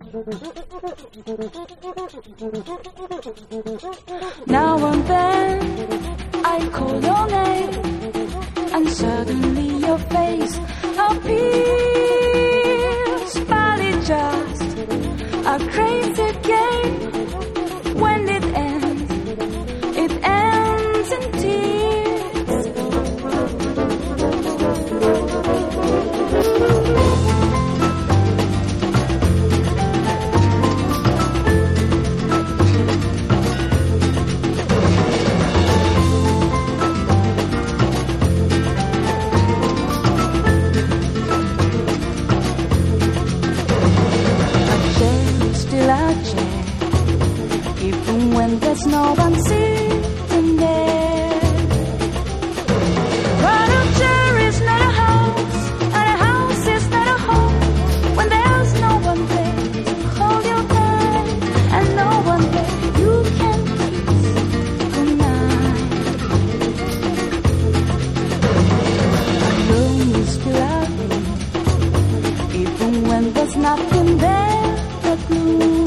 Now and then I call your name, and suddenly your face appears. But it's just a crazy game. When it ends in tears. Still a chair, even when there's no one sitting there. But a chair is not a house, and a house is not a home. When there's no one there to hold you tight, and no one there you can kiss goodnight. A room is still a room, even when there's nothing there but blue.